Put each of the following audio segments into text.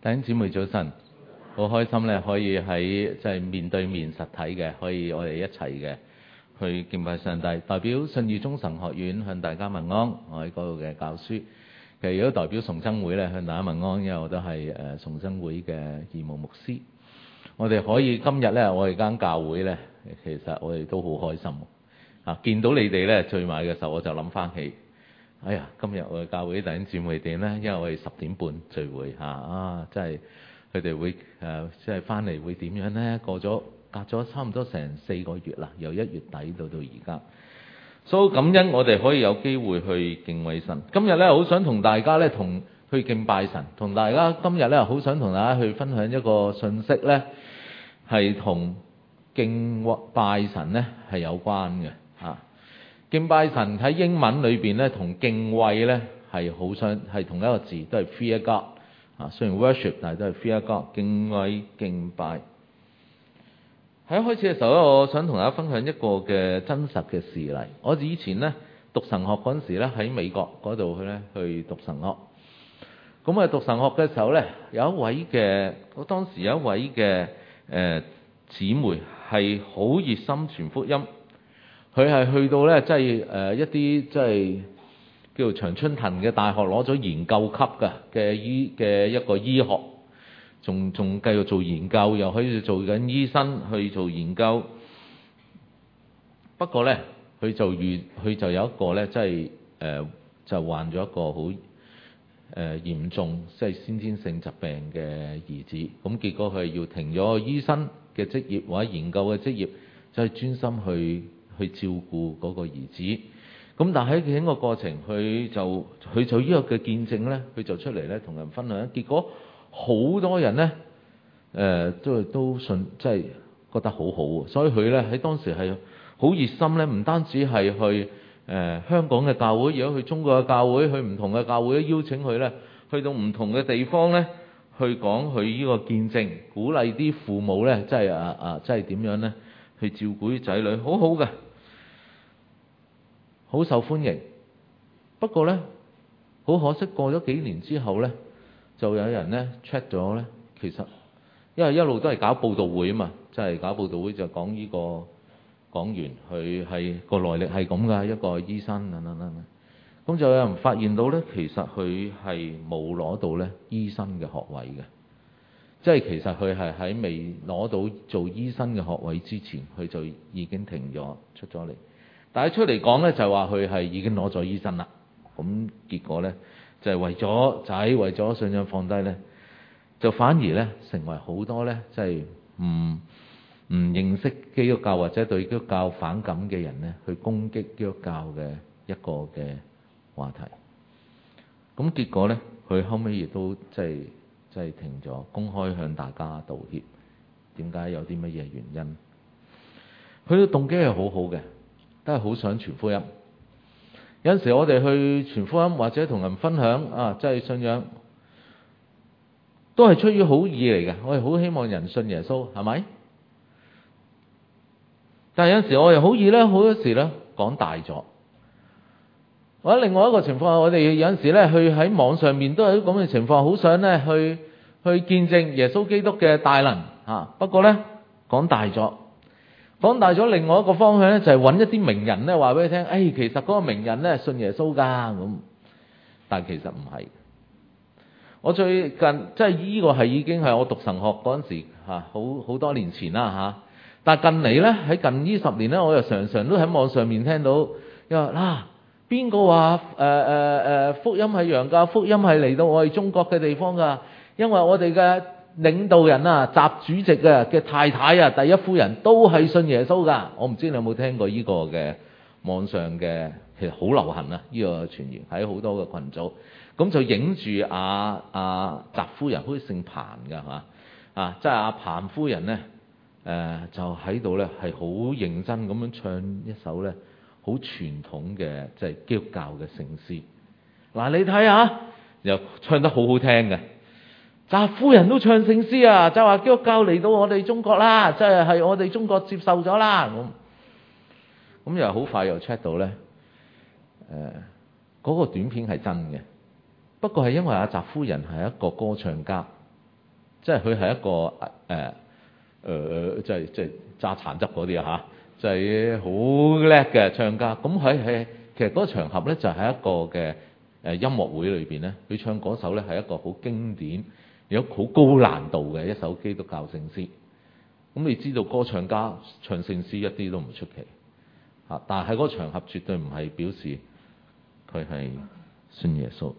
弟兄姊妹早晨，好開心咧，可以喺即係面對面實體嘅，可以我哋一齊嘅去敬拜上帝。代表信義中神學院向大家問安，我喺嗰度嘅教書。其實如果代表崇真會咧向大家問安，因為我都係崇真會嘅義務牧師。我哋可以今日咧，我哋間教會咧，其實我哋都好開心啊！見到你哋咧聚埋嘅時候，我就諗翻起。哎呀，今日我哋教會啲弟兄姊妹點呢？因為我哋10點半聚會真係佢哋會即係翻嚟會點樣呢？隔咗差唔多成4個月啦，由1月底到而家，所以感恩我哋可以有機會去敬畏神。今日呢，好想同大家呢去敬拜神，同大家今日呢，好想同大家去分享一個信息呢，係同敬拜神呢係有關嘅敬拜神喺英文裏邊咧，同敬畏咧係好相係同一個字，都係 fear God 雖然 worship 但係都係 fear God， 敬畏敬拜。喺開始嘅時候咧，我想同大家分享一個嘅真實嘅事例。我以前咧讀神學嗰陣時咧，喺美國嗰度去讀神學。咁啊讀神學嘅時候咧，我當時有一位嘅姊妹係好熱心傳福音。佢係去到咧，即係一啲即係叫做長春藤嘅大學攞咗研究級嘅一個醫學，仲繼續做研究，又可以做緊醫生去做研究。不過咧，佢就有一個咧，即係就患咗一個好嚴重即係先天性疾病嘅兒子。咁結果佢要停咗醫生嘅職業或者研究嘅職業，就係專心去照顧嗰個兒子。咁但係喺整個過程，佢就呢個嘅見證呢，佢就出嚟呢同人分享。結果好多人呢都信，即係覺得好好。所以佢呢喺當時係好熱心呢，唔單止係去香港嘅教會，如果去中國嘅教會，去唔同嘅教會都邀請佢呢，去到唔同嘅地方呢，去講佢呢個見證，鼓勵啲父母呢，即係點樣呢？去照顧啲仔女，好好嘅，好受歡迎。不過呢，好可惜，過咗幾年之後呢，就有人呢 check 咗呢。其實因為一路都係搞報道會啊嘛，即係搞報道會就講呢個講員佢係個來歷係咁噶，一個醫生等。咁就有人發現到呢，其實佢係冇攞到呢醫生嘅學位嘅。即係其實佢係喺未攞到做醫生嘅學位之前，佢就已經停咗出咗嚟。但係出嚟講呢，就話佢係已經攞咗醫生啦。咁結果呢，就係為咗仔，為咗信仰放低呢，就反而呢成為好多呢，即係唔認識基督教或者對基督教反感嘅人呢，去攻擊基督教嘅一個嘅話題。咁結果呢，佢後尾亦都即係停咗，公開向大家道歉。點解？有啲乜嘢原因？佢嘅動機係好好嘅，都係好想傳福音。有陣時我哋去傳福音或者同人分享即係信仰，都係出於好意嚟嘅。我哋好希望人信耶穌，係咪？但係有陣時我哋好意咧，好多時咧講大咗。或者另外一個情況，我哋有陣時咧去喺網上面都有啲咁嘅情況，好想咧去見證耶穌基督嘅大能不過咧講大咗，另外一個方向咧就係揾一啲名人咧話俾你聽，其實嗰個名人咧信耶穌㗎咁，但係其實唔係。我最近即係呢個係已經係我讀神學嗰陣時好多年前啦但係近嚟咧喺近呢10年咧，我又常常都喺網上面聽到又話邊個話福音係洋教，福音係嚟到我哋中國嘅地方㗎，因為我哋嘅領導人習主席嘅太太第一夫人都係信耶穌㗎。我唔知你有冇聽過呢個嘅網上嘅，其實好流行呢個傳言喺好多嘅群組。咁就影住習夫人，好似姓彭㗎即係阿彭夫人呢，就喺度呢係好認真咁樣唱一首呢好傳統嘅即係基督教嘅聖詩。你睇下又唱得好好聽嘅，習夫人都唱聖詩就話基督教嚟到我哋中國啦，即係我哋中國接受咗啦。咁又好快又 check 到呢，嗰個短片係真嘅。不過係因為習夫人係一個歌唱家， 即係佢係一個即係榨橙汁嗰啲啊嚇，就係好叻嘅唱家。咁喺其實嗰個場合咧，就喺一個嘅音樂會裏邊咧，佢唱嗰首咧係一個好經典，有好高難度嘅一首基督教聖詩。咁你知道歌唱家唱聖詩一啲都唔出奇嚇，但係喺嗰個場合絕對唔係表示佢係信耶穌。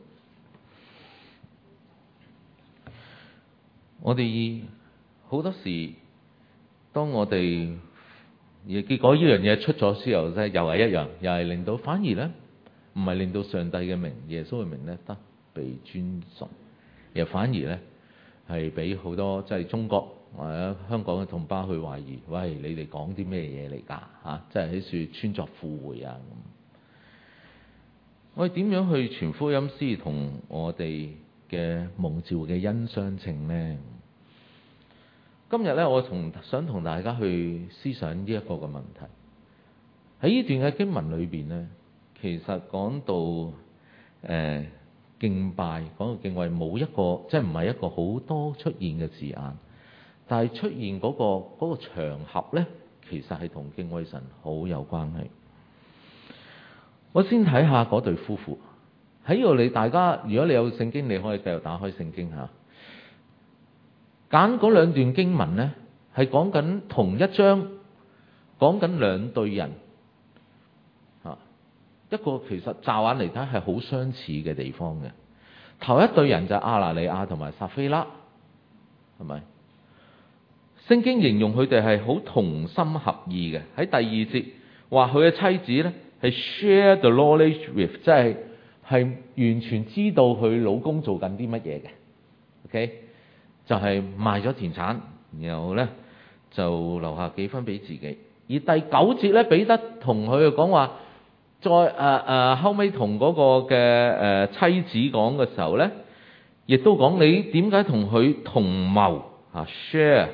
我哋好多時，當我哋結果呢樣嘢出咗之後咧，又係一樣，又係令到反而咧唔係令到上帝嘅名、耶穌嘅名咧得被尊崇，又反而咧係俾好多即係中國或者香港嘅同胞去懷疑，喂，你哋講啲咩嘢嚟㗎嚇？即係喺處穿鑿附會啊咁。我哋點樣去傳福音先同我哋嘅蒙召嘅恩相稱呢？今日咧，我想同大家去思想呢一個嘅問題。喺呢段嘅經文裏邊呢，其實講到敬拜，講到敬畏，冇一個即係唔係一個好多出現嘅字眼，但係出現嗰個場合呢，其實係同敬畏神好有關係。我先睇下嗰對夫婦喺度，你大家如果你有聖經，你可以繼續打開聖經嚇。揀嗰兩段經文呢，係講緊同一章，講緊兩對人嚇。一個其實乍眼嚟睇係好相似嘅地方嘅。頭一對人就係亞拿尼亞同埋撒非拉，係咪？聖經形容佢哋係好同心合意嘅。喺第二節話佢嘅妻子呢係 share the knowledge with， 即係完全知道佢老公做緊啲乜嘢嘅。OK。就係賣咗田產，然後咧就留下幾分俾自己。而第九節咧，彼得同佢講話，再後尾同嗰個嘅妻子講嘅時候咧，亦都講你點解同佢同謀啊 share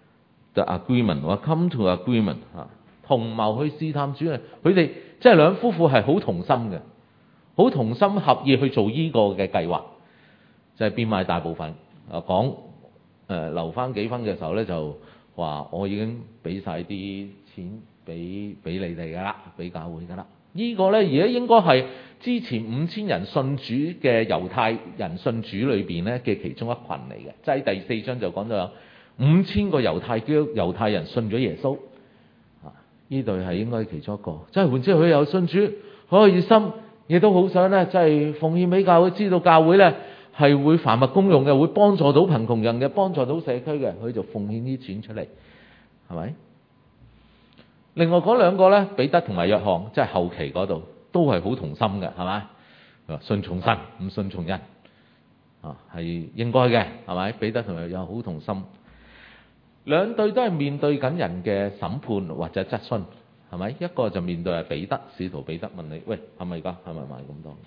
the agreement 或 come to agreement 啊，同謀去試探主啊。佢哋即係兩夫婦係好同心嘅，好同心合意去做呢個嘅計劃，就係變賣大部分講。留翻幾分嘅時候咧，就話我已經俾晒啲錢俾你哋㗎啦，俾教會㗎啦。呢個咧而家應該係之前5000人信主嘅猶太人信主裏邊咧嘅其中一群嚟嘅，即係第4章就講到有5000個猶太人信咗耶穌。呢對係應該其中一個，即係換之佢有信主，好熱心，亦都好想咧，即係奉獻俾教會，知道教會咧係會凡物公用嘅，會幫助到貧窮人嘅，幫助到社區嘅，佢就奉獻啲錢出嚟，係咪？另外嗰兩個咧，彼得同埋約翰，即係後期嗰度都係好同心嘅，係咪？信從神，唔信從人，係應該嘅，係咪？彼得同埋約翰好同心，兩對都係面對緊人嘅審判或者質詢，係咪？一個就面對係彼得，使徒彼得問你：喂，係咪㗎？係咪賣咁多？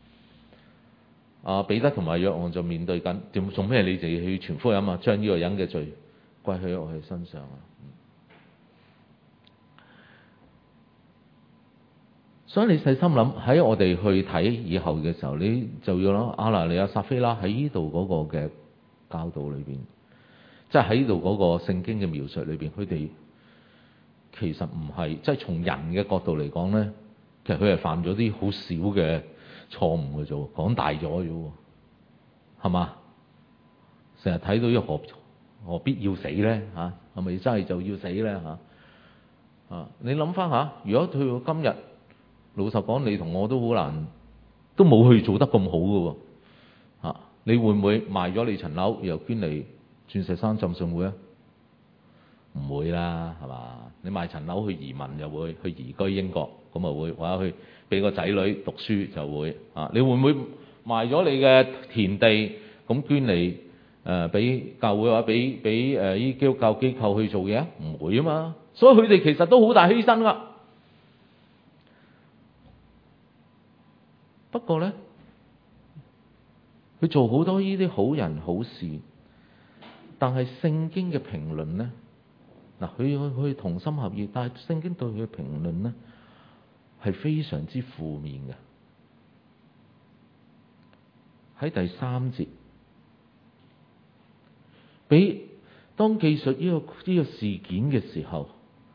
彼得同埋約翰就面對緊點做咩？你哋去傳福音啊，將呢個人嘅罪歸喺我哋身上啊！所以你細心諗，喺我哋去睇以後嘅時候，你就要諗亞拿尼亞撒非拉喺呢度嗰個嘅教導裏邊，即係喺呢度嗰個聖經嘅描述裏邊，佢哋其實唔係即係從人嘅角度嚟講咧，其實佢係犯咗啲好少嘅錯誤嘅啫，講大咗啫喎，係嘛？成日睇到呢何必要死咧？嚇，係咪真係就要死咧？嚇，你諗翻下，如果去到今日，老實講，你同我都好難，都冇去做得咁好嘅喎。嚇，你會唔會賣咗你層樓，又捐嚟鑽石山浸信會啊？唔會啦，係嘛？你賣層樓去移民又會，去移居英國咁啊會，或者去俾個仔女讀書就會啊。你會唔會賣咗你嘅田地咁捐嚟俾教會或者俾依基督教機構去做嘢？唔會啊嘛。所以佢哋其實都好大犧牲㗎。不過咧，佢做好多呢啲好人好事，但係聖經嘅評論咧。嗱，佢同心合意，但係聖經對佢嘅評論咧係非常之負面嘅。喺第3節， 當記述呢個事件嘅時候，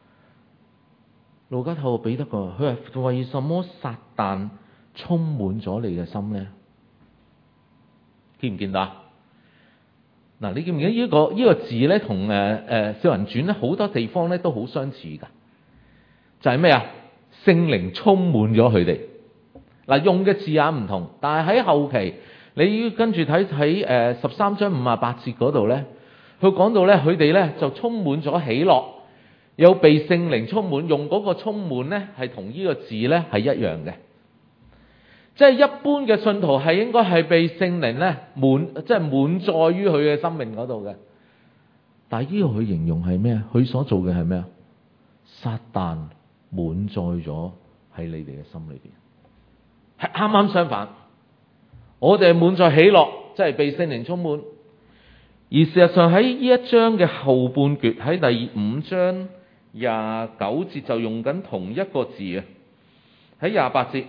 路加透過彼得講，佢話為什麼撒旦充滿咗你嘅心呢？見唔見到？嗱，你記唔記得呢個字咧，同《使徒行傳》咧好多地方咧都好相似噶，就係咩啊？聖靈充滿咗佢哋。嗱，用嘅字眼唔同，但係喺後期你要跟住睇13章58節嗰度咧，佢講到咧佢哋咧就充滿咗喜樂，又被聖靈充滿，用嗰個充滿咧係同呢個字咧係一樣嘅。即係一般嘅信徒係應該係被聖靈咧即係滿載於佢嘅生命嗰度嘅。但係呢個佢形容係咩啊？佢所做嘅係咩啊？撒旦滿載咗喺你哋嘅心裏邊，係啱啱相反。我哋係滿載喜樂，即係被聖靈充滿。而事實上喺呢一章嘅後半段，喺第5章29節就用緊同一個字啊。喺28節。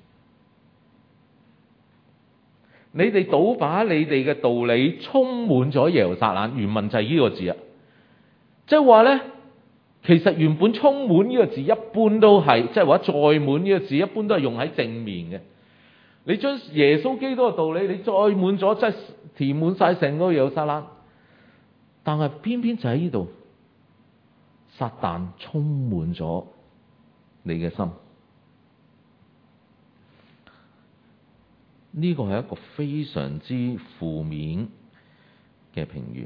你哋倒把你哋嘅道理充滿咗耶路撒冷，原文就係呢個字啊！即係話咧，其實原本充滿呢個字一般都係，即係話載滿呢個字一般都係用喺正面嘅。你將耶穌基督嘅道理你載滿咗，即係填滿晒成個耶路撒冷。但係偏偏就喺呢度，撒旦充滿咗你嘅心。呢個係一個非常之負面嘅評語。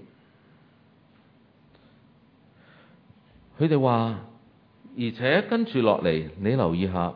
佢哋話，而且跟住落嚟，你留意下，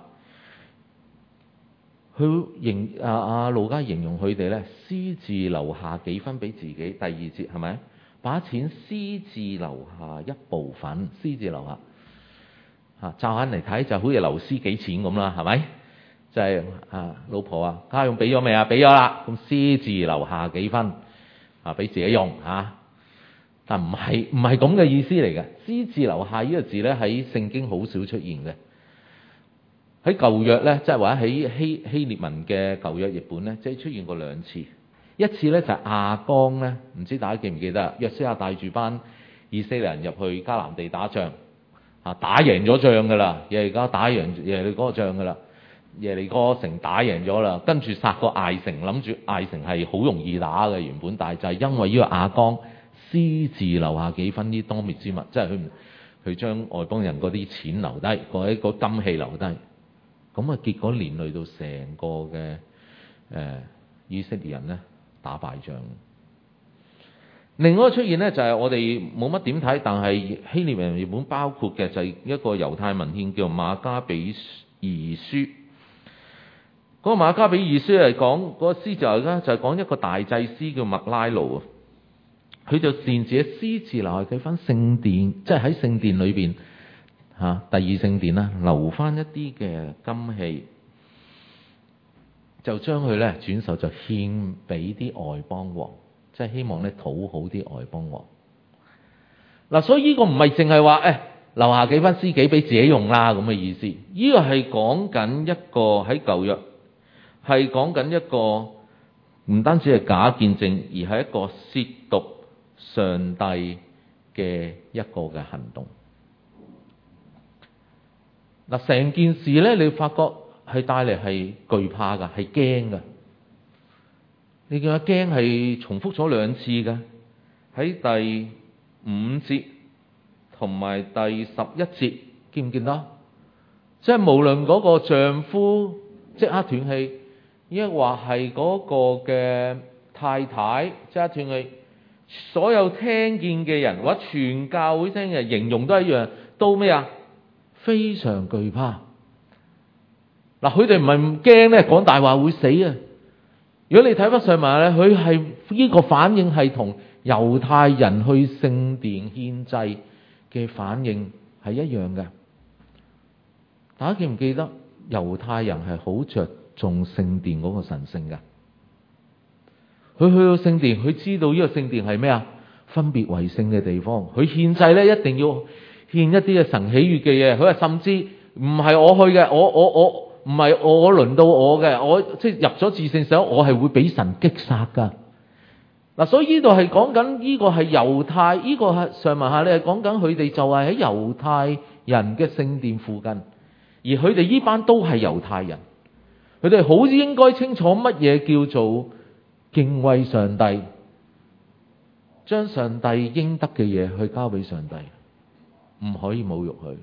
佢路加形容佢哋咧，私自留下幾分俾自己。第2節係咪？把錢私自留下一部分，私自留下。乍眼嚟睇就好似流私己錢咁啦，係咪？就係老婆啊，家用俾咗未啊？俾咗啦，咁私自留下幾分俾自己用但唔係咁嘅意思嚟嘅。私自留下呢個字咧，喺聖經好少出現嘅。喺舊約咧，即係話喺希臘文嘅舊約譯本咧，即係出現過2次。一次咧就係亞當咧，唔知大家記唔記得？約書亞帶住班以色列人入去迦南地打仗打贏咗仗噶啦，而家打贏耶利哥仗噶啦。耶利哥城打贏咗啦，跟住殺個艾城，諗住艾城係好容易打嘅原本，但係就係因為呢個亞當私自留下幾分啲當滅之物，即係佢將外邦人嗰啲錢留低，嗰啲金器留低，咁啊結果連累到成個嘅以色列人咧打敗仗。另外一個出現咧就係我哋冇乜點睇，但係希臘人原本包括嘅就係一個猶太文獻叫馬加比二書。嗰個馬加比二書嚟講，嗰個詩就係講一個大祭司叫麥拉路啊，佢就擅自私自留下佢翻聖殿，即係喺聖殿裏邊第2聖殿啦，留翻一啲嘅金器，就將佢咧轉手就獻俾啲外邦王，即係希望咧討好啲外邦王。嗱，所以呢個唔係淨係話留下幾分私己俾自己用啦咁嘅意思，呢個係講緊一個喺舊約。係講緊一個唔單止係假見證，而係一個褻瀆上帝嘅一個嘅行動。嗱，成件事咧，你發覺係帶嚟係懼怕噶，係驚噶。你見阿驚係重複咗2次噶，喺第5節同埋第11節，見唔見到？即係無論嗰個丈夫即刻斷氣。亦話係嗰個嘅太太即係斷氣，所有聽見嘅人或者全教會聽嘅人形容都一樣，都咩啊？非常懼怕。嗱，佢哋唔係唔驚咧，講大話會死啊！如果你睇翻上文咧，佢係呢個反應係同猶太人去聖殿獻祭嘅反應係一樣嘅。大家記唔記得猶太人係好着重聖殿嗰個神聖噶？佢去到聖殿，佢知道呢個聖殿係咩啊？分別為聖嘅地方。佢獻祭咧，一定要獻一啲嘅神喜悅嘅嘢。佢話甚至唔係我去嘅，我唔係我輪到我嘅，我即係入咗至聖所，我係會俾神擊殺噶。 嗱，所以呢度係講緊呢個係猶太，呢個係上文下理係講緊佢哋就係喺猶太人嘅聖殿附近，而佢哋呢班都係猶太人，佢哋好應該清楚乜嘢叫做敬畏上帝，將上帝應得嘅嘢去交俾上帝，唔可以侮辱佢，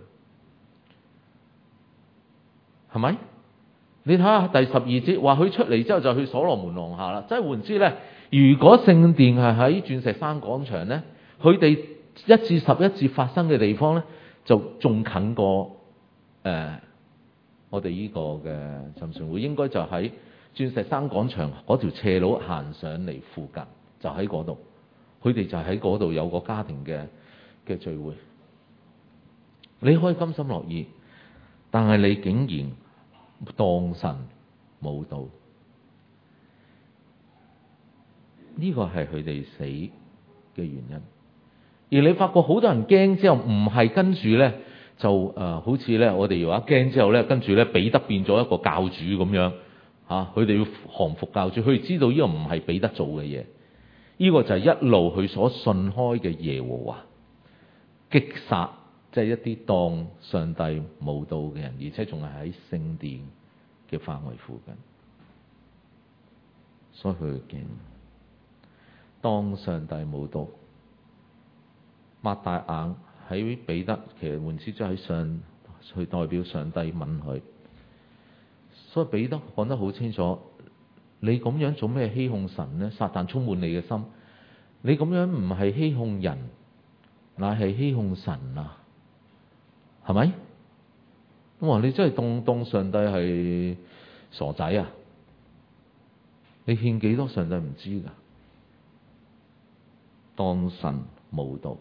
係咪？你睇下第12節話佢出嚟之後就去所羅門廊下啦，即係換之咧，如果聖殿係喺鑽石山廣場咧，佢哋1至11節發生嘅地方咧，就仲近過我哋呢個嘅浸信會，應該就喺鑽石山廣場嗰條斜路行上嚟附近，就喺嗰度，佢哋就喺嗰度有個家庭嘅聚會。你可以甘心樂意，但係你竟然當神冇道，呢個係佢哋死嘅原因。而你發覺好多人驚之後，唔係跟住咧就好似咧我哋話驚之後咧，跟住咧彼得變咗一個教主咁樣嚇，佢哋要降服教主，佢哋知道呢個唔係彼得做嘅嘢，呢個就係一路佢所信開嘅耶和華擊殺。即係一啲當上帝無道嘅人，而且仲係喺聖殿嘅範圍附近，所以佢驚當上帝無道。擘大眼喺彼得，其實換之咗喺上去代表上帝問佢，所以彼得講得好清楚：你咁樣做咩欺哄神呢？撒旦充滿你嘅心，你咁樣唔係欺哄人，乃係欺哄神啊！係咪？我話你真係當上帝係傻仔啊！你欠幾多上帝唔知㗎？當神無道，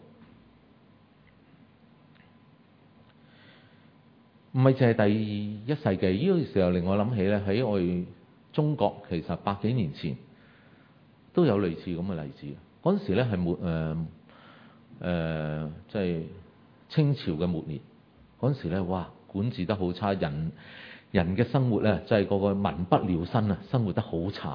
唔係淨係第1世紀呢個時候令我諗起咧，喺我哋中國其實100幾年前都有類似咁嘅例子。嗰陣時咧係即係清朝嘅末年。嗰陣時咧，哇！管治得好差，人嘅生活咧，就係個個民不聊生啊，生活得好慘。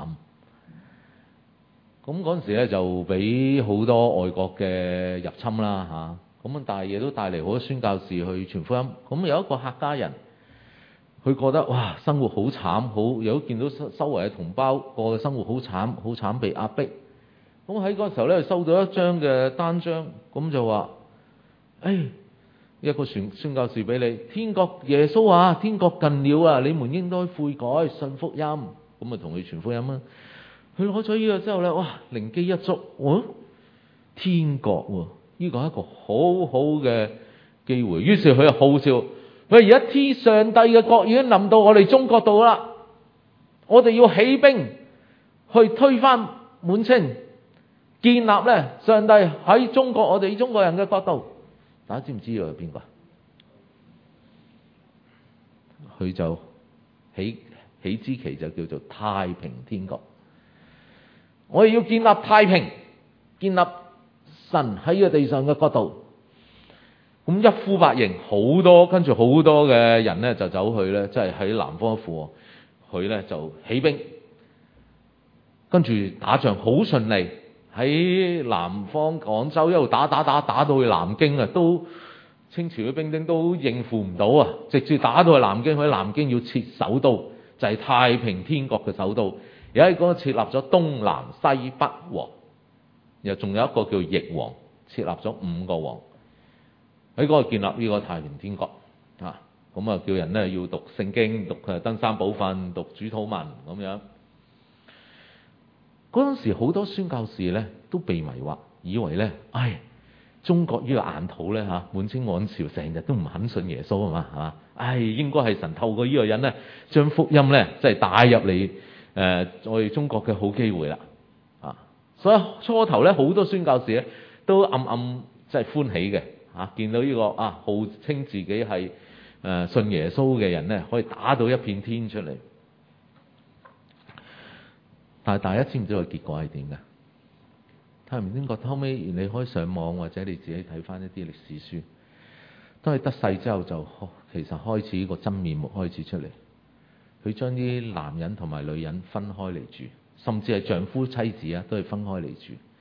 咁嗰陣時咧，就俾好多外國嘅入侵啦嚇。咁但係亦都帶嚟好多宣教士去傳福音。咁有一個客家人，佢覺得哇，生活好慘，好有見到周圍嘅同胞個生活好慘，好慘被壓迫。咁喺嗰個時候咧，收到一張嘅單張，咁就話：一個宣教士俾你，天國耶穌啊，天國近了啊，你們應該悔改信福音。咁啊同佢傳福音啊。佢攞咗呢個之後咧，哇，靈機一觸，天國喎，呢個係一個好好嘅機會。於是佢就號召，佢而家上帝嘅國已經臨到我哋中國度啦，我哋要起兵去推翻滿清，建立咧上帝喺中國我哋中國人嘅國度。大家知唔知道係邊個？佢就起支旗就叫做太平天國。我哋要建立太平，建立神喺呢個地上嘅國度。咁一呼百應，跟住好多嘅人咧就走去咧，即係喺南方一副，佢咧就起兵，跟住打仗好順利。喺南方廣州一路打到去南京啊，都清朝嘅兵丁都應付唔到啊，直接打到去南京。喺南京要設首都，就係太平天國嘅首都。而喺嗰度設立咗東南西北王，又仲有一個叫翼王，設立咗5個王喺嗰度建立呢個太平天國啊。咁啊叫人咧要讀聖經，讀登山寶訓，讀主禱文咁樣。嗰陣時好多宣教士咧都被迷惑，以為咧，中國呢個硬土咧嚇，滿清王朝成日都唔肯信耶穌啊嘛，係嘛？應該係神透過呢個人咧，將福音咧即係帶入嚟我哋中國嘅好機會啦啊！所以初頭咧好多宣教士咧都暗暗即係歡喜嘅嚇，見到呢個號稱自己係信耶穌嘅人咧，可以打到一片天出嚟。但係大家知唔知個結果係點嘅？太平天國後尾你可以上網或者你自己睇翻一啲歷史書，當佢得勢之後就其實開始個真面目開始出嚟。佢將啲男人同埋女人分開嚟住，甚至係丈夫妻子啊都係分開嚟住。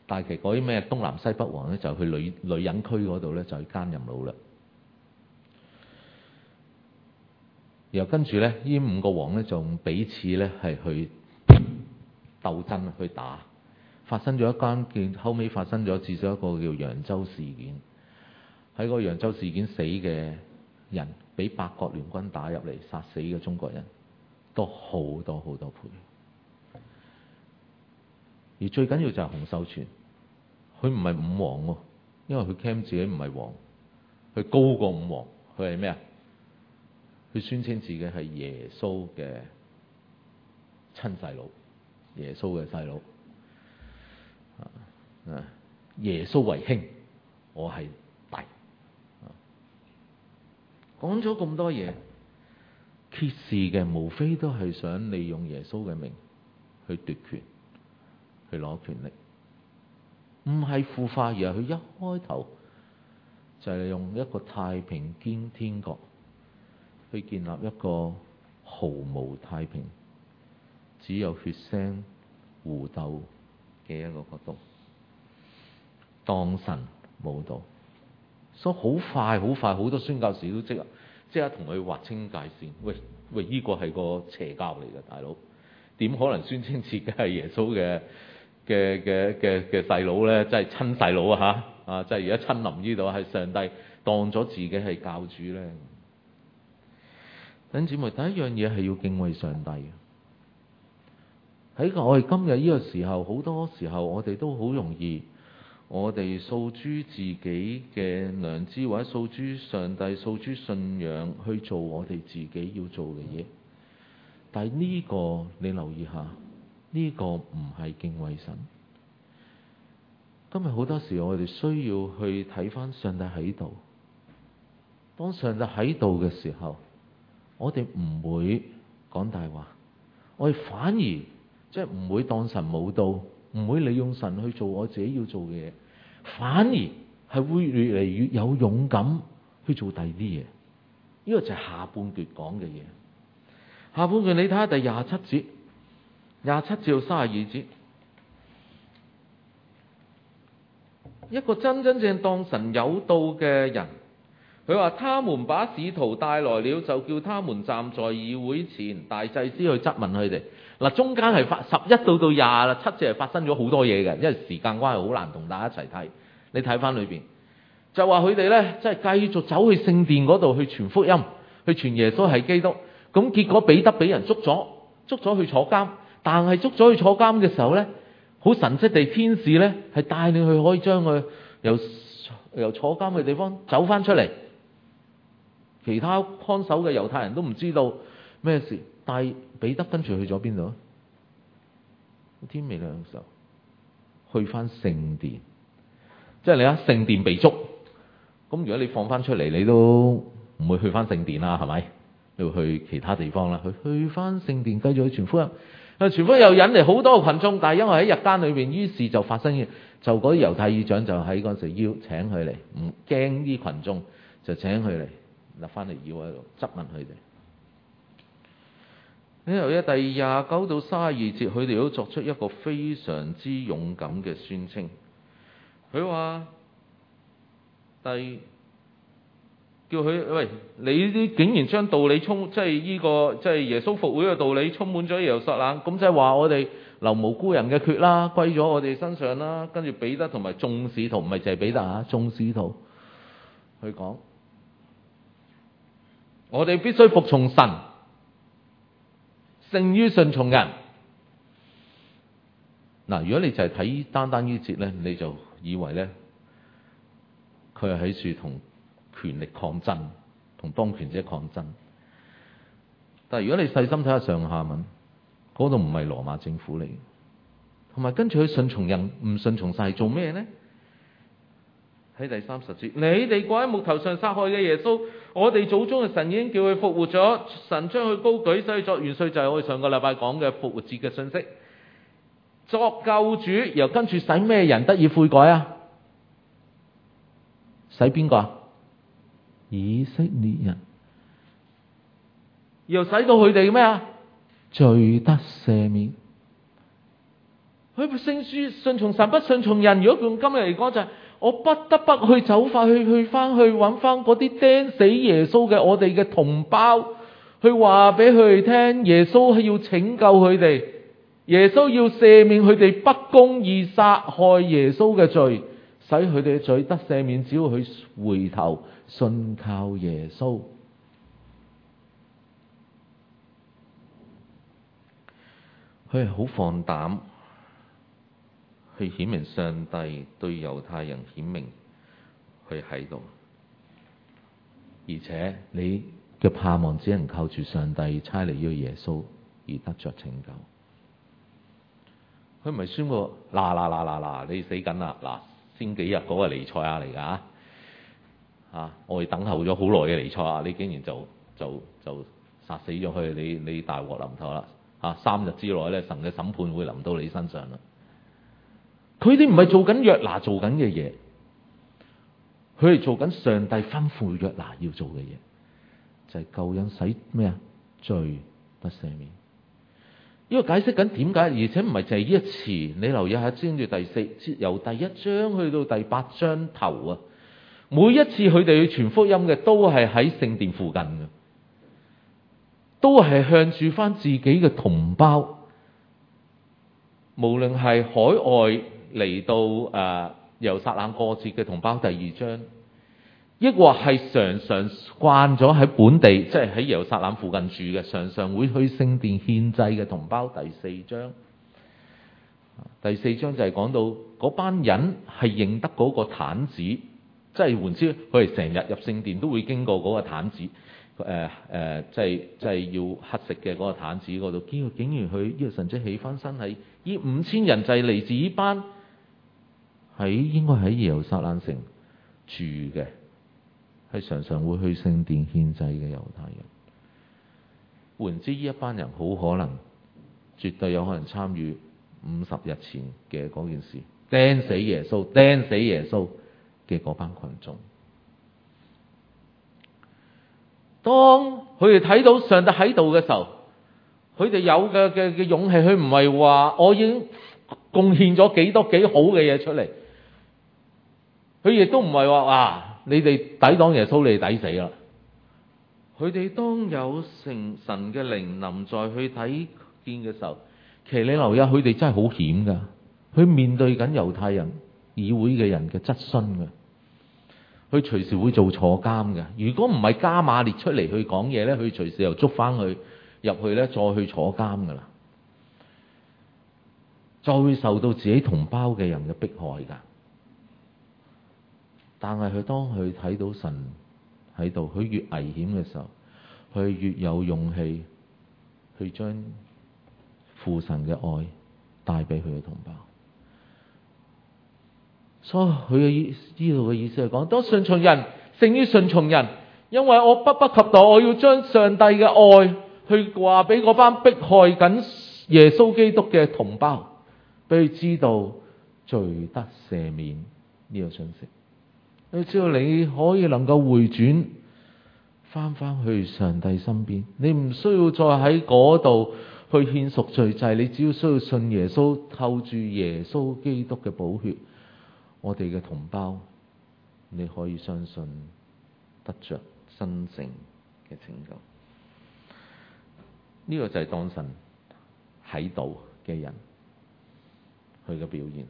但係其實嗰啲咩東南西北王咧，就去女人區嗰度咧，就去奸淫擄掠。然後跟住咧，呢5個王咧就彼此咧係去鬥爭去打，發生咗一件，後尾發生咗至少一個叫揚州事件。喺個揚州事件死嘅人，俾八國聯軍打入嚟殺死嘅中國人多好多好多倍。而最緊要就係洪秀全，佢唔係5王喎，因為佢 claim 自己唔係王，佢高過5王，佢係咩啊？佢宣稱自己係耶穌嘅親細佬，耶穌嘅細佬。耶穌為兄，我係弟。講咗咁多嘢，揭示嘅無非都係想利用耶穌嘅名去奪權，去攞權力，唔係腐化，而係佢一開頭就係用一個太平天國去建立一個毫無太平，只有血腥互鬥嘅一個國度，當神冇道。所以好快好多宣教士都即刻同佢劃清界線。喂，呢個係個邪教嚟嘅，大佬點可能宣稱自己係耶穌嘅細佬咧？即係親細佬啊嚇！即係而家親臨呢度，係上帝當咗自己係教主咧。弟兄姊妹，第一樣嘢係要敬畏上帝。喺我哋今日呢個時候，好多時候我哋都好容易，我哋訴諸自己嘅良知，或者訴諸上帝、訴諸信仰去做我哋自己要做嘅嘢。但係呢個你留意下，呢個唔係敬畏神。今日好多時我哋需要去睇返上帝喺度。當上帝喺度嘅時候，我哋唔會講大話，我哋反而即係唔會當神冇到，唔會利用神去做我自己要做嘅嘢，反而係會越嚟越有勇敢去做第二啲嘢。呢個就係下半段講嘅嘢。下半段你睇下第27到32節，一個真正當神有道嘅人，佢話：他們把使徒帶來了，就叫他們站在議會前，大祭司去質問佢哋。嗱，中間係11到27節係發生咗好多嘢嘅，因為時間關係好難同大家一齊睇。你睇翻裏邊，就話佢哋呢，即係繼續走去聖殿嗰度去傳福音，去傳耶穌係基督。咁結果彼得俾人捉咗去坐監。但係捉咗去坐監嘅時候呢，好神蹟地天使呢係帶領佢可以將佢由坐監嘅地方走翻出嚟。其他看守嘅猶太人都唔知道咩事，但係彼得跟住去咗邊度啊？天未亮嘅時候，去翻聖殿。即係你喺聖殿被捉，咁如果你放翻出嚟，你都唔會去翻聖殿啦，係咪？你會去其他地方啦。去翻聖殿繼續去傳福音。傳福音又引嚟好多群眾，但係因為喺日間裏邊，於是就發生，就嗰啲猶太議長就喺嗰陣時請佢嚟，唔驚啲群眾，就請佢嚟立翻嚟要喺度質問佢哋。呢度第29到32節，佢哋都作出一個非常之勇敢嘅宣稱。佢話叫佢，喂，你啲竟然將道理即係耶穌復活嘅道理充滿咗耶路撒冷，咁即係話我哋流無辜人嘅血啦，歸咗我哋身上啦。跟住彼得同埋眾使徒，唔係淨係彼得啊，眾使徒去講，我哋必須服從神，勝於順從人。嗱，如果你就係睇單呢節咧，你就以為咧佢係喺處同權力抗爭，同當權者抗爭。但係如果你細心睇下上下文，嗰度唔係羅馬政府嚟，同埋跟住佢順從人，唔順從神係做咩呢？喺第30節，你哋掛喺木頭上殺害嘅耶穌，我哋祖宗嘅神已經叫佢復活咗，神將佢高舉，使佢作元帥，就係我哋上個禮拜講嘅復活節嘅信息，作救主。然後跟住使咩人得以悔改啊？使邊個啊？以色列人，又使到佢哋咩啊？罪得赦免。 佢聖書順從神不順從人。如果用今日嚟講就係、我不得不去走翻去翻去揾翻嗰啲釘死耶穌嘅我哋嘅同胞，去話俾佢哋聽，耶穌係要拯救佢哋，耶穌要赦免佢哋不公義殺害耶穌嘅罪，使佢哋嘅罪得赦免，只要佢回頭信靠耶穌。佢係好放膽去顯明上帝對猶太人顯明佢喺度，而且你嘅盼望只能靠住上帝差嚟呢個耶穌而得着拯救。佢唔係宣布嗱你死緊啦，嗱先幾日嗰個彌賽亞嚟㗎我哋等候咗好耐嘅彌賽亞，你竟然就殺死咗佢，你大禍臨頭啦！3日之內咧，神嘅審判會臨到你身上啦。佢哋唔係做緊約拿做緊嘅嘢，佢哋做緊上帝吩咐約拿要做嘅嘢，就係救恩使咩啊？罪得赦免。呢個解釋緊點解，而且唔係就係呢一次。你留意下，跟住第4由第1章去到第8章頭啊，每一次佢哋去傳福音嘅都係喺聖殿附近嘅，都係向住翻自己嘅同胞，無論係海外嚟到耶路撒冷過節嘅同胞第2章，抑或係常常慣咗喺本地，即係喺耶路撒冷附近住嘅，常常會去聖殿獻祭嘅同胞第4章。第4章就係講到嗰班人係認得嗰個壇子，即係換之，佢哋成日入聖殿都會經過嗰個壇子。即係要乞食嘅嗰個壇子嗰度，竟然佢呢個神蹟起翻身，係呢5000人就係嚟自呢班應該喺耶路撒冷城住嘅，係常常會去聖殿獻祭嘅猶太人。換之，呢一班人好可能絕對有可能參與50日前嘅嗰件事，釘死耶穌嘅嗰班群眾。當佢哋睇到上帝喺度嘅時候，佢哋有嘅勇氣，佢唔係話我已經貢獻咗幾多幾好嘅嘢出嚟，佢亦都唔係話你哋抵擋耶穌，你哋抵死啦。佢哋當有神嘅靈臨在去睇見嘅時候，其實你留意下，佢哋真係好險噶，佢面對緊猶太人議會嘅人嘅質詢噶。佢隨時會做坐監嘅，如果唔係加馬列出嚟去講嘢咧，佢隨時又捉翻佢入去咧，再去坐監噶啦，再會受到自己同胞嘅人嘅迫害噶。但係佢當佢睇到神喺度，佢越危險嘅時候，佢越有勇氣去將父神嘅愛帶俾佢嘅同胞。所以佢嘅呢度嘅意思係講，當順從人勝於順從人，因為我迫不及待，我要將上帝嘅愛去話俾嗰班迫害緊耶穌基督嘅同胞，俾佢知道罪得赦免呢個信息。你知道你可以能夠回轉翻去上帝身邊，你唔需要再喺嗰度去獻贖罪祭，你只要需要信耶穌，透住耶穌基督嘅寶血，我哋嘅同胞，你可以相信得着真正嘅拯救。呢個就係當神喺度嘅人，佢嘅表現。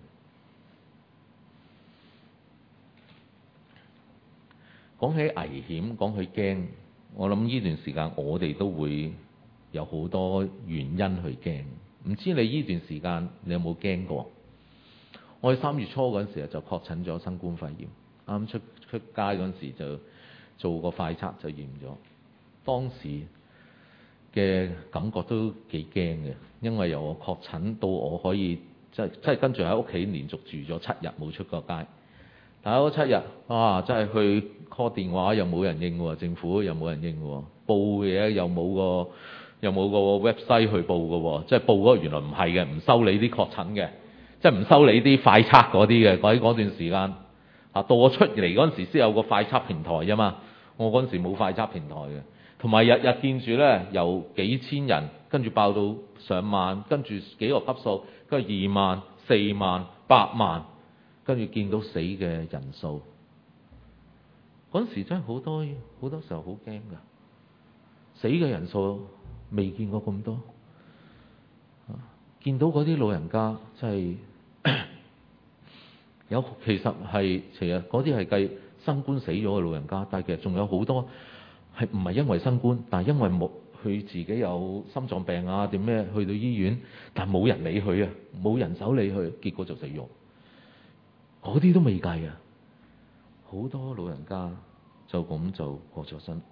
講起危險，講起驚，我諗呢段時間我哋都會有好多原因去驚。唔知你呢段時間你有冇驚過？我喺3月初嗰陣時就確診咗新冠肺炎，啱出街嗰陣時就做個快測就驗咗。當時嘅感覺都幾驚嘅，因為由我確診到我可以即係跟住喺屋企連續住咗7日冇出過街。但係嗰7日真係去 call 電話又冇人應喎，政府又冇人應喎，報嘢又冇個 website 去報嘅喎，即係報嗰個原來唔係嘅，唔收你啲確診嘅。即係唔收你啲快測嗰啲嘅，喺嗰段時間到我出嚟嗰陣時先有個快測平台啫嘛，我嗰陣時冇快測平台嘅，同埋日日見住咧由幾千人跟住爆到上萬，跟住幾個級數，跟住2萬、 4萬、8萬，跟住見到死嘅人數，嗰陣時真係好多時候好驚㗎，死嘅人數未見過咁多，見到嗰啲老人家真係其實嗰啲係計新冠死咗嘅老人家，但係其實仲有好多係唔係因為新冠，但係因為佢自己有心臟病啊點咩去到醫院，但係冇人理佢啊，冇人手理佢，結果就死咗。嗰啲都未計啊，好多老人家就咁就過咗身。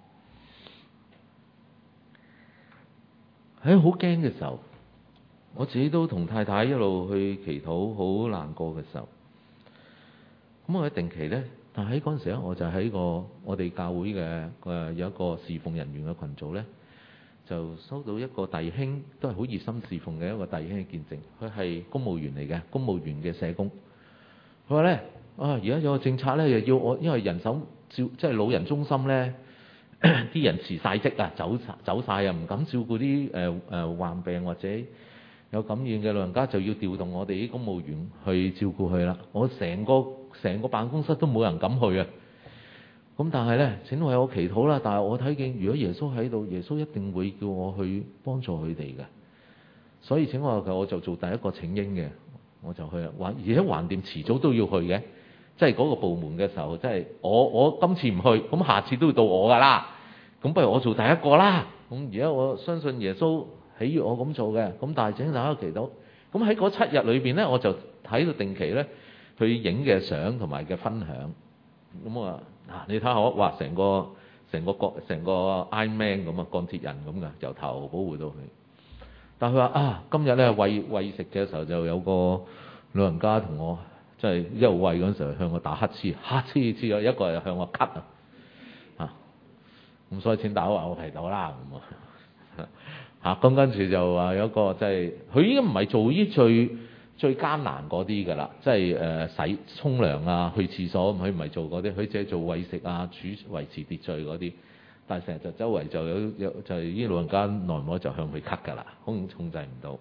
喺好驚嘅時候，我自己都同太太一路去祈禱，好難過嘅時候，咁我一定期呢，但係喺嗰陣時咧，我就喺我哋教會嘅有一個侍奉人員嘅群組呢，就收到一個弟兄都係好熱心侍奉嘅一個弟兄嘅見證，佢係公務員嚟嘅，公務員嘅社工。佢話呢，而家有個政策呢，又要我，因為人手即係老人中心呢，啲人辭晒職啊，走晒啊，唔敢照顧啲患病或者有感染嘅老人家，就要調動我哋啲公務員去照顧佢啦。我成個辦公室都冇人敢去啊。咁但係呢，請為我祈禱啦。但係我睇見，如果耶穌喺度，耶穌一定會叫我去幫助佢哋嘅。所以請我就做第一個請纓嘅，我就去啦。而且橫掂遲早都要去嘅，即係嗰個部門嘅時候，即係我今次唔去，咁下次都會到我㗎啦。咁不如我做第一個啦。咁而家我相信耶穌喜悅我咁做嘅。咁但係請大家祈禱。咁喺嗰7日裏邊呢，我就睇到定期呢，去影嘅相同埋嘅分享。咁我話你睇下我，哇！成個 Iron Man 咁啊，鋼鐵人咁噶，由頭保護到佢。但係佢話今日呢，餵食嘅時候就有個老人家同我即係一路餵嗰陣時候向我打乞嗤，之後一個係向我咳啊，咁所以請大家話我祈禱啦咁咁跟住就話有一個即係佢已經唔係做呢最艱難嗰啲㗎啦，即係洗沖涼啊、去廁所，佢唔係做嗰啲，佢只係做餵食啊、維持秩序嗰啲。但係成日就周圍就有就係呢老人家耐唔耐就向佢咳㗎啦，控制唔到。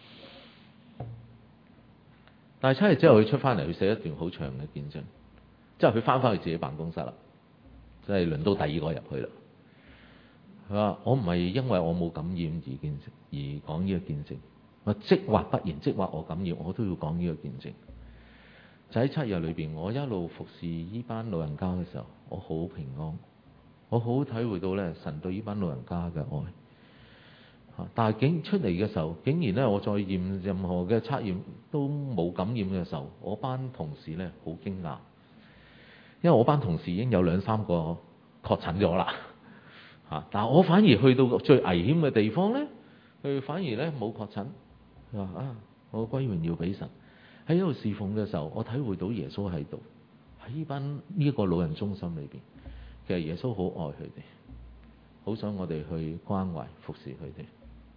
但係7日之後佢出翻嚟，佢寫一段好長嘅見證，之後佢翻去自己辦公室啦，即係輪到第二個入去啦。佢話：我唔係因為我冇感染而講呢個見證。我即或不然，即或我感染，我都要講呢個見證。就喺7日裏邊，我一路服侍呢班老人家嘅時候，我好平安，我好體會到咧神對呢班老人家嘅愛。但係出嚟嘅時候，竟然咧我再驗任何嘅測驗都冇感染嘅時候，我班同事咧好驚訝，因為我班同事已經有2-3個確診咗啦。但係我反而去到最危險嘅地方咧，佢反而咧冇確診。佢話我歸榮耀俾神。喺呢度侍奉嘅時候，我體會到耶穌喺度，喺呢個老人中心裏邊，其實耶穌好愛佢哋，好想我哋去關懷服侍佢哋。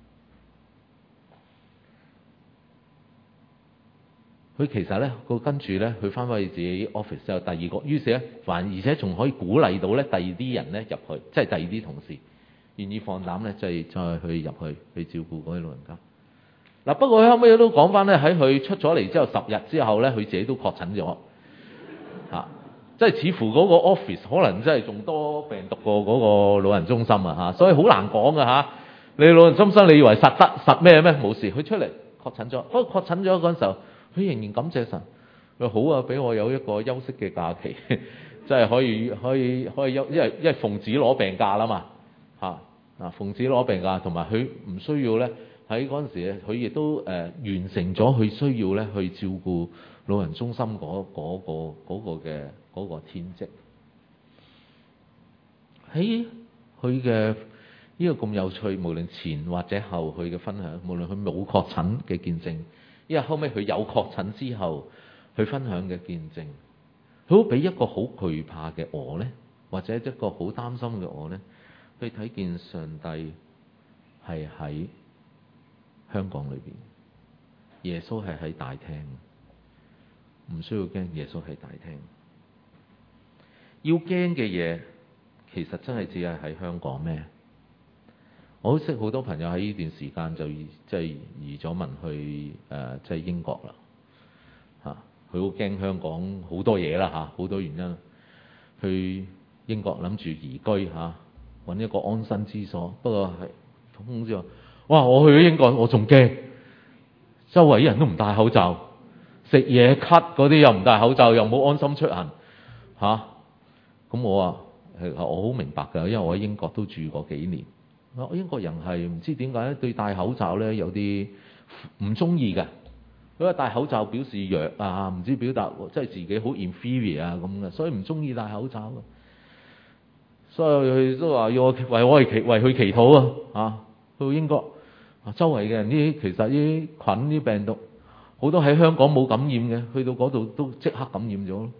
佢其實咧，跟住咧，佢翻返去自己 office 之後，第二個，於是咧，而且仲可以鼓勵到咧第二啲人咧入去，即係第二啲同事願意放膽咧，就係再去入去照顧嗰啲老人家。嗱，不過佢後尾都講翻咧，喺佢出咗嚟之後10日之後咧，佢自己都確診咗，即係似乎嗰個 office 可能真係仲多病毒過嗰個老人中心啊，所以好難講噶嚇。你老人中心你以為實咩咩？冇事，佢出嚟確診咗。不過確診咗嗰陣時候，佢仍然感謝神，佢好啊，俾我有一個休息嘅假期，即係可以休，因為奉旨攞病假啦嘛奉旨攞病假，同埋佢唔需要咧。喺嗰陣時咧，佢亦都完成咗佢需要咧去照顧老人中心嗰個天職。喺佢嘅呢個咁有趣，無論前或者後佢嘅分享，無論佢冇確診嘅見證，因為後尾佢有確診之後佢分享嘅見證，佢好俾一個好懼怕嘅我咧，或者一個好擔心嘅我咧，去睇見上帝係喺香港裏邊，耶穌係喺大廳，唔需要驚。耶穌喺大廳，要驚嘅嘢其實真係只係喺香港咩？我好識好多朋友喺呢段時間就即係移咗民去即係英國啦。 佢好驚香港好多嘢啦嚇，好多原因。去英國諗住移居嚇，揾一個安身之所。不過係通知我，哇！我去咗英國，我仲驚，周圍啲人都唔戴口罩，食嘢咳嗰啲又唔戴口罩，又冇安心出行嚇。咁我話我好明白㗎，因為我喺英國都住過幾年。英國人係唔知點解對戴口罩咧有啲唔中意㗎。佢話戴口罩表示弱啊，唔知表達即係自己好 inferior 啊咁嘅，所以唔中意戴口罩嘅。所以佢都話要我為佢祈禱啊！去到英國周圍嘅人其實啲菌啲病毒好多喺香港冇感染嘅，去到嗰度都即刻感染咗咯。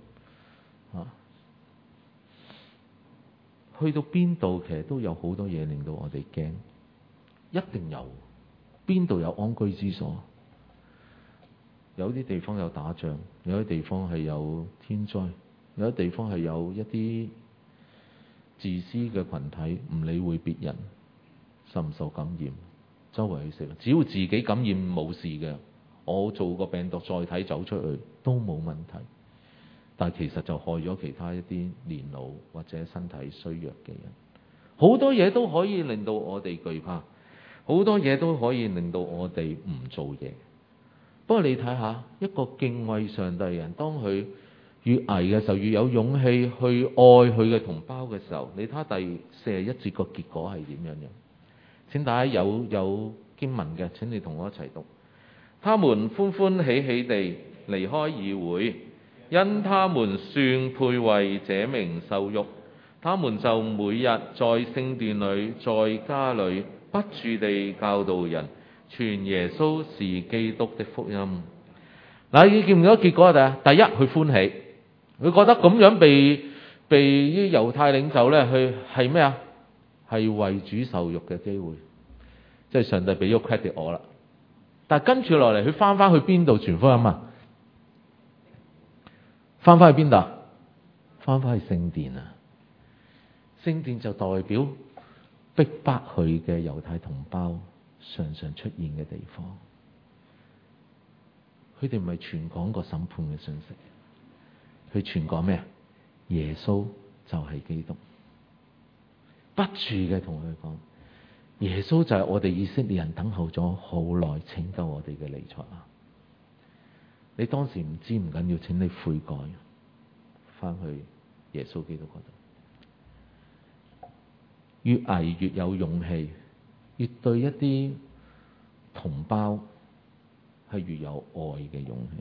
去到邊度其實都有好多嘢令到我哋驚，一定有。邊度有安居之所？有啲地方有打仗，有啲地方係有天災，有啲地方係有一啲自私嘅群體唔理會別人受唔受感染，周圍去食，只要自己感染冇事嘅，我做個病毒載體走出去都冇問題。但係其實就害咗其他一啲年老或者身體衰弱嘅人。好多嘢都可以令到我哋懼怕，好多嘢都可以令到我哋唔做嘢。不過你睇下一個敬畏上帝嘅人，當佢越危嘅時候，越有勇氣去愛佢嘅同胞嘅時候，你睇下第41節個結果係點樣樣？請大家有經文嘅，請你同我一齊讀。他們歡歡喜喜地離開議會，因他們算配為這名受辱，他們就每日在聖殿裏，在家裏不住地教導人，傳耶穌是基督的福音。嗱，你見唔見到結果啊？第一，佢歡喜，佢覺得咁樣被啲猶太領袖咧去係咩啊？係為主受辱嘅機會，即係上帝俾咗 credit 我啦。但係跟住落嚟，佢翻去邊度傳福音啊？翻去邊度？翻去聖殿啊！聖殿就代表逼迫佢嘅猶太同胞常常出現嘅地方。佢哋唔係傳講個審判嘅信息，佢傳講咩啊？耶穌就係基督，不住嘅同佢講，耶穌就係我哋以色列人等候咗好耐拯救我哋嘅彌賽亞。你當時唔知唔緊要，請你悔改，翻去耶穌基督嗰度。越危越有勇氣，越對一啲同胞係越有愛嘅勇氣。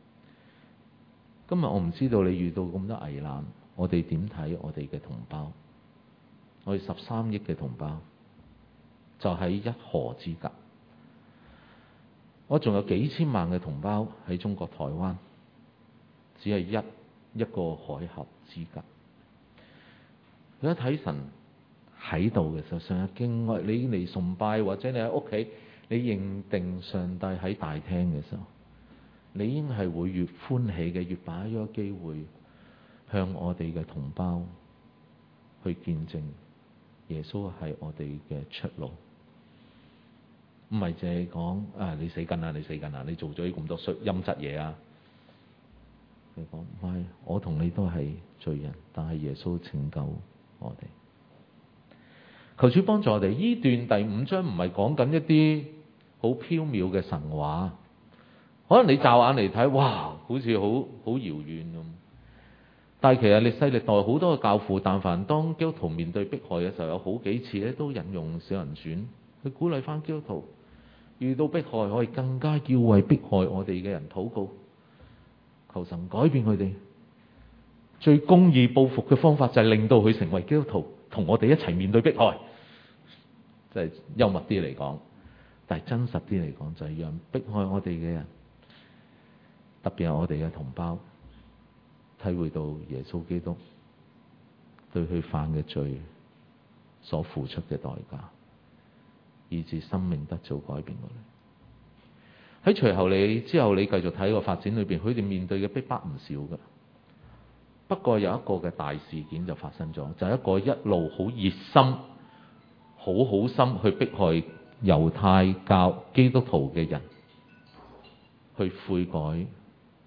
今日我唔知道你遇到咁多危難，我哋點睇我哋嘅同胞？我哋13億嘅同胞就喺一河之隔，我仲有幾千萬嘅同胞喺中國台灣，只係一個海峽之隔。你一睇神喺度嘅時候，上日經你嚟崇拜，或者你喺屋企，你認定上帝喺大廳嘅時候，你應係會越歡喜嘅，越把握咗機會向我哋嘅同胞去見證耶穌係我哋嘅出路。唔係淨係講你死緊啦，你死緊啦，你做咗咁多陰質嘢啊！你講唔係，我同你都係罪人，但係耶穌拯救我哋。求主幫助我哋。呢段第5章唔係講緊一啲好飄渺嘅神話，可能你驟眼嚟睇，哇，好似好遙遠咁。但係其實歷世歷代好多嘅教父，但凡當基督徒面對迫害嘅時候，有好幾次咧都引用小人傳去鼓勵翻基督徒，遇到迫害可以更加要為迫害我哋嘅人禱告，求神改變佢哋。最公義報復嘅方法就係令到佢成為基督徒，同我哋一齊面對迫害。即係幽默啲嚟講，但係真實啲嚟講，就係讓迫害我哋嘅人，特別係我哋嘅同胞，體會到耶穌基督對佢犯嘅罪所付出嘅代價，以致生命得到改變過嚟。喺隨後之後你繼續睇個發展裏邊，佢哋面對嘅逼迫唔少㗎。不過有一個嘅大事件就發生咗，就係一個一路好熱心、好心去迫害猶太教基督徒嘅人，去悔改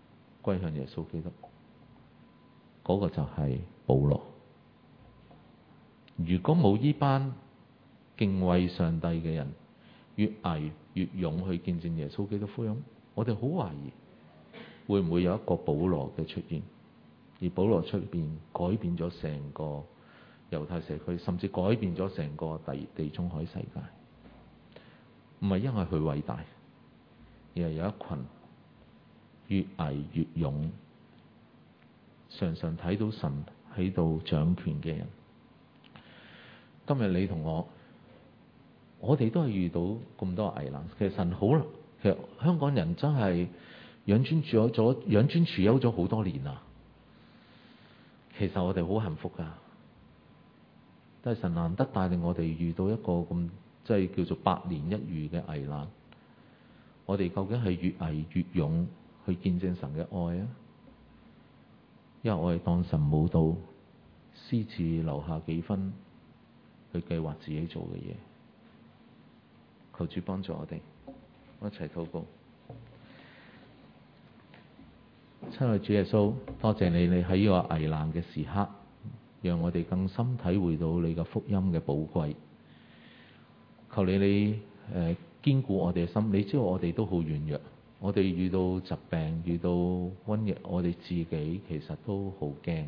歸向耶穌基督。嗰個就係保羅。如果冇呢班敬畏上帝嘅人，越毅越勇去見證耶穌基督福音，我哋好懷疑會唔會有一個保羅嘅出現，而保羅出邊改變咗成個猶太社區，甚至改變咗成個地中海世界。唔係因為佢偉大，而係有一群越毅越勇，常常睇到神喺度掌權嘅人。今日你同我哋都係遇到咁多危難。其實神好，其實香港人真係養尊處優咗好多年啦。其實我哋好幸福㗎，但係神難得帶領我哋遇到一個咁即係叫做百年一遇嘅危難。我哋究竟係越毅越勇去見證神嘅愛啊，因為我哋當神冇到，私自留下幾分去計劃自己做嘅嘢。求主幫助我哋，我一齊禱告。親愛主耶穌，多謝你喺呢個危難嘅時刻，讓我哋更深體會到你嘅福音嘅寶貴。求你堅固我哋嘅心。你知道我哋都好軟弱，我哋遇到疾病、遇到瘟疫，我哋自己其實都好驚。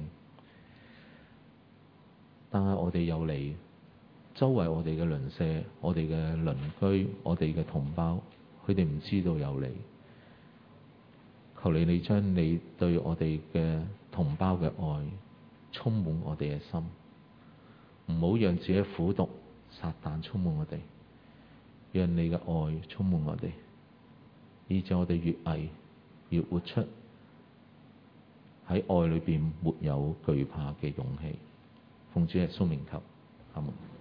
但係我哋有你，周圍我哋嘅鄰舍、我哋嘅鄰居、我哋嘅同胞，佢哋唔知道有你。求你將你對我哋嘅同胞嘅愛充滿我哋嘅心，唔好讓自己苦毒撒旦充滿我哋，讓你嘅愛充滿我哋，以致我哋越毅越活出喺愛裏邊沒有懼怕嘅勇氣。奉主耶穌名求，阿門。